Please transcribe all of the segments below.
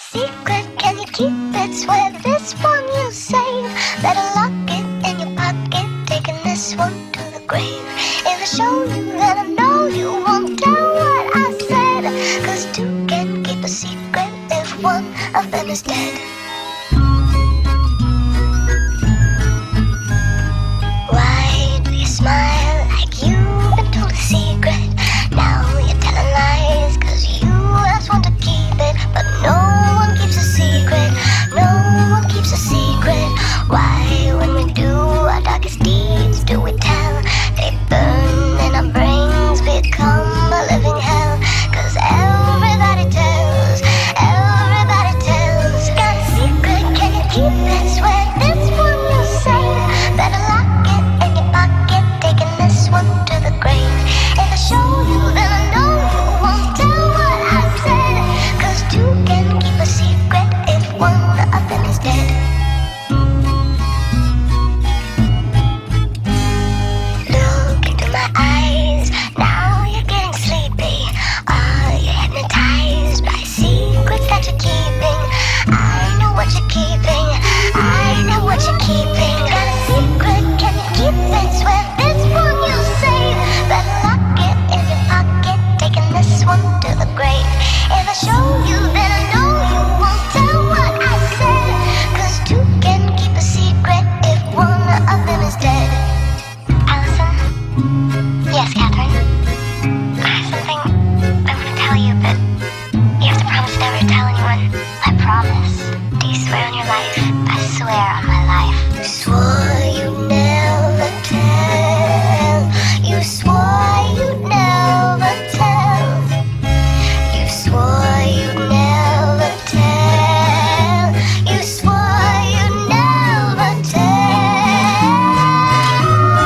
secret, can you keep it? Swear this one you'll save. Better lock it in your pocket, taking this one to the grave. If I show you, then I know you won't tell what I said. 'Cause two can keep a secret if one of them is dead. Why do you smile like you've been told a secret? Now you're telling lies 'cause you just want to keep it. But no one keeps a secret, no one keeps a secret. Why, when we do our darkest deeds, do we tell? They burn and our brains become a living hell. 'Cause everybody tells, everybody tells. Got a secret, can you keep it? Swear this one you'll save. Better lock it in your pocket, taking this one to the grave. If I show you, then I know you won't tell what I said. 'Cause two can keep a secret if one of them is dead. Look into my eyes, now you're getting sleepy. Are you hypnotized by secrets that you're keeping? I know what you're keeping, I know what you're keeping. Got a secret, can you keep it? Swear this one you'll save. Better lock it in your pocket, taking this one to the grave. If I show you, then I know you won't tell what I said. 'Cause two can keep a secret if one of them is dead. Allison? Yes, Catherine? I have something I want to tell you, but you have to promise never to tell anyone. I promise. Do you swear on your life? I swear on my life. You swore you'd never tell. You swore you'd never tell. You swore you'd never tell. You swore you'd never tell.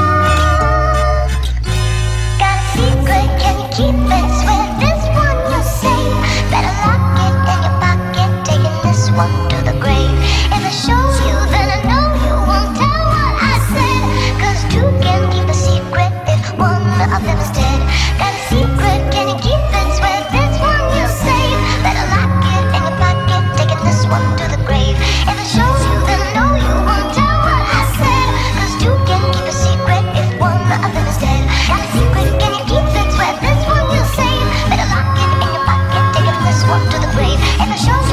Got a secret, can you keep it? Swear this one you'll save. Better lock it in your pocket, taking this one to the grave. If I show you, then I know you won't tell what I said. 'Cause two can keep a secret if one of them is dead. Got a secret, can you keep it? Swear this one you'll save. Better lock it in your pocket, taking this one to the grave. If I show you, then I know you won't tell what I said. 'Cause two can keep a secret if one of them is dead. Got a secret, can you keep it? Swear this one you'll save. Better lock it in your pocket, taking this one to the grave. If I show you,